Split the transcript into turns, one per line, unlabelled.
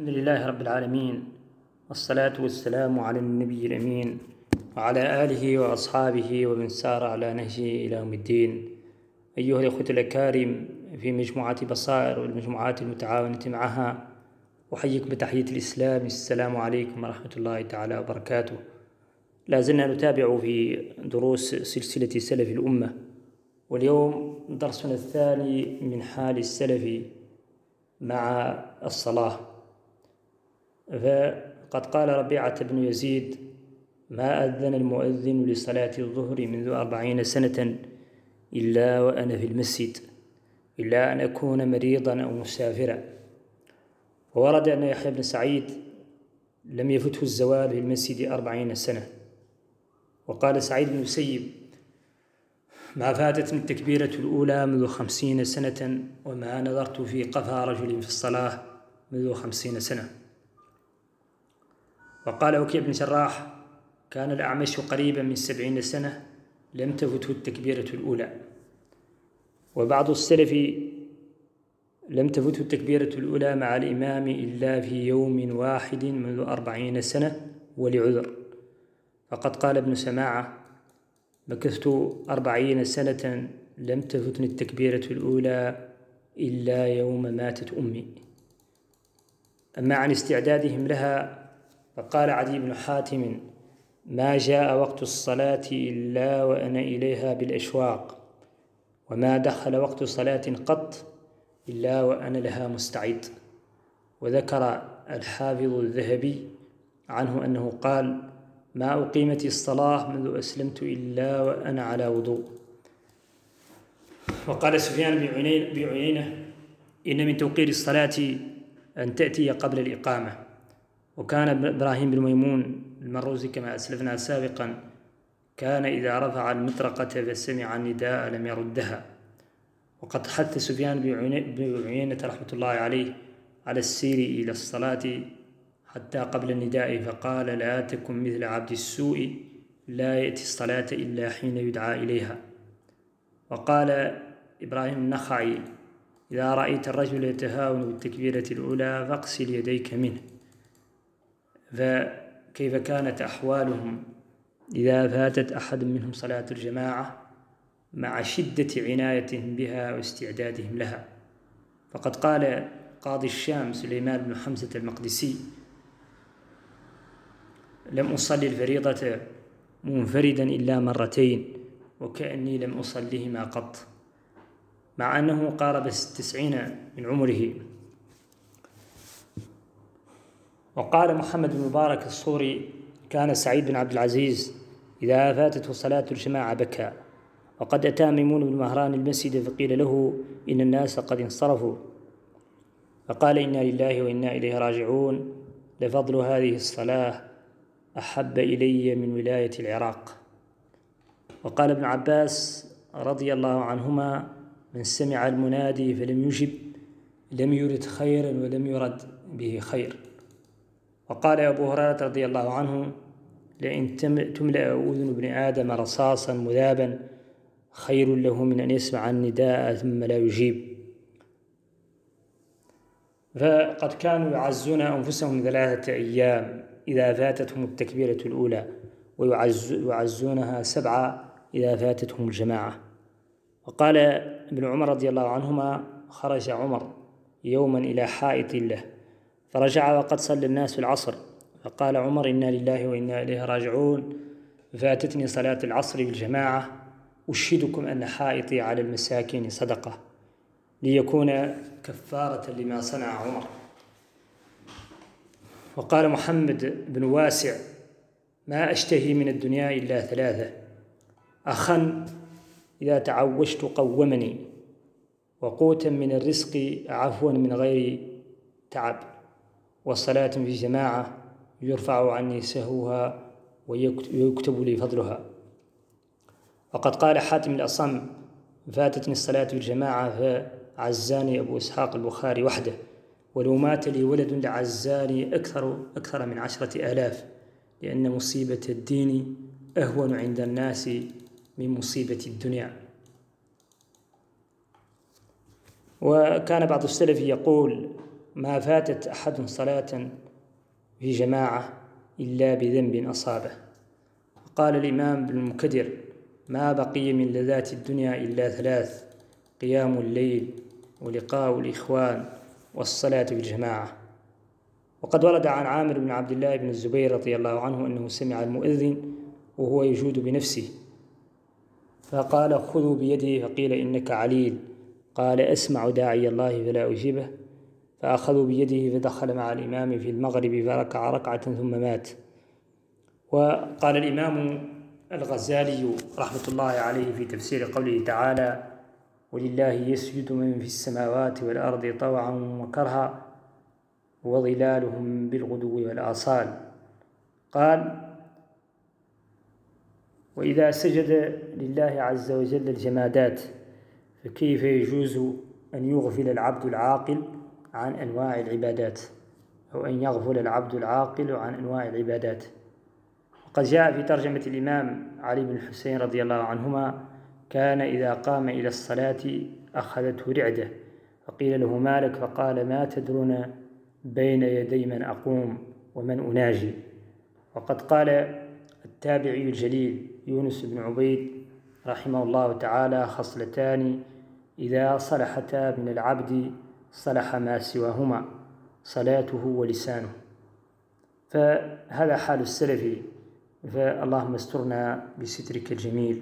الحمد لله رب العالمين، والصلاة والسلام على النبي الأمين وعلى آله وأصحابه ومن سار على نهجه إلى يوم الدين. أيها الأخوة الأكارم في مجموعة بصائر والمجموعات المتعاونة معها، أحييكم بتحية الإسلام، السلام عليكم ورحمة الله تعالى وبركاته. لا زلنا نتابع في دروس سلسلة سلف الأمة، واليوم درسنا الثاني من حال السلف مع الصلاة. فقد قال ربيعة بن يزيد: ما أذن المؤذن لصلاة الظهر منذ 40 سنة إلا وأنا في المسجد، إلا أن أكون مريضا أو مسافرا. وورد أن يحيى بن سعيد لم يفته الزوال في المسجد 40 سنة. وقال سعيد بن المسيب: ما فاتتني التكبيرة الأولى منذ 50 سنة، وما نظرت في قفا رجل في الصلاة منذ 50 سنة. وقال وكيع بن جراح: كان الأعمش قريبا من 70 سنة لم تفته التكبيرة الأولى. وبعض السلف لم تفته التكبيرة الأولى مع الإمام إلا في يوم واحد منذ 40 سنة ولعذر. فقد قال ابن سماعة: مكثت 40 سنة لم تفتني التكبيرة الأولى إلا يوم ماتت أمي. أما عن استعدادهم لها، فقال عدي بن حاتم: ما جاء وقت الصلاة إلا وأنا إليها بالأشواق، وما دخل وقت صلاة قط إلا وأنا لها مستعد. وذكر الحافظ الذهبي عنه أنه قال: ما أقيمت الصلاة منذ أسلمت إلا وأنا على وضوء. وقال سفيان بن عيينة: إن من توقير الصلاة أن تأتي قبل الإقامة. وكان إبراهيم بن ميمون المروزي كما أسلفنا سابقا كان إذا رفع المطرقة فسمع النداء لم يردها. وقد حث سفيان بن عيينة رحمة الله عليه على السير إلى الصلاة حتى قبل النداء، فقال: لا تكن مثل عبد السوء لا يأتي الصلاة إلا حين يدعى إليها. وقال إبراهيم النخعي: إذا رأيت الرجل يتهاون بالتكبيرة الأولى فاغسل يديك منه. فكيف كانت أحوالهم إذا فاتت أحد منهم صلاة الجماعة مع شدة عنايتهم بها واستعدادهم لها. فقد قال قاضي الشام سليمان بن حمزة المقدسي: لم أصلي الفريضة منفردا إلا مرتين، وكأني لم أصليهما قط، مع أنه قارب 90 من عمره. وقال محمد بن مبارك الصوري: كان سعيد بن عبد العزيز إذا فاتته صلاة الجماعة بكى. وقد أتى ميمون بن مهران المسجد فقيل له: إن الناس قد انصرفوا، فقال: إنا لله وإنا إليه راجعون، لفضل هذه الصلاة أحب إلي من ولاية العراق. وقال ابن عباس رضي الله عنهما: من سمع المنادي فلم يجب لم يرد خيرا ولم يرد به خير. وقال أبو هريرة رضي الله عنه: لئن تملأ أذن ابن آدم رصاصا مذابا خير له من أن يسمع النداء ثم لا يجيب. فقد كانوا يعزون أنفسهم 3 أيام إذا فاتتهم التكبيرة الأولى، ويعزونها 7 إذا فاتتهم الجماعة. وقال ابن عمر رضي الله عنهما: خرج عمر يوما إلى حائط له، فرجع وقد صلى الناس العصر، فقال عمر: إنا لله وإنا إليه راجعون، فاتتني صلاة العصر بالجماعة، أشهدكم أن حائطي على المساكين صدقة، ليكون كفارة لما صنع عمر. وقال محمد بن واسع: ما أشتهي من الدنيا إلا 3: أخا إذا تعوشت قومني، وقوتا من الرزق عفوا من غير تعب، والصلاة في جماعة يرفع عني سهوها ويكتب لي فضلها. وقد قال حاتم الأصم: فاتتني الصلاة بالجماعة فعزاني أبو إسحاق البخاري وحده، ولو مات لي ولد لعزاني أكثر من 10,000، لأن مصيبة الدين أهون عند الناس من مصيبة الدنيا. وكان بعض السلف يقول: ما فاتت أحد صلاة في جماعة إلا بذنب أصابه. قال الإمام ابن المكدر: ما بقي من لذات الدنيا إلا ثلاث: قيام الليل، ولقاء الإخوان، والصلاة في الجماعة. وقد ورد عن عامر بن عبد الله بن الزبير رضي الله عنه أنه سمع المؤذن وهو يجود بنفسه فقال: خذوا بيده، فقيل: إنك عليل. قال: أسمع داعي الله فلا أجيبه. فأخذوا بيده فدخل مع الإمام في المغرب فركع ركعة ثم مات. وقال الإمام الغزالي رحمة الله عليه في تفسير قوله تعالى: ولله يسجد من في السماوات والأرض طوعا وكرها وظلالهم بالغدو والآصال. قال: وإذا سجد لله عز وجل الجمادات فكيف يجوز أن يغفل العبد العاقل عن أنواع العبادات، أو أن يغفل العبد العاقل عن أنواع العبادات. وقد جاء في ترجمة الإمام علي بن الحسين رضي الله عنهما: كان إذا قام إلى الصلاة أخذته رعدة، فقيل له: ما لك؟ فقال: ما تدرون بين يدي من أقوم ومن أناجي. وقد قال التابعي الجليل يونس بن عبيد رحمه الله تعالى: خصلتان إذا صلحتا من العبد صلح ما سواهما: صلاته ولسانه. فهذا حال السلف، فاللهم استرنا بسترك الجميل.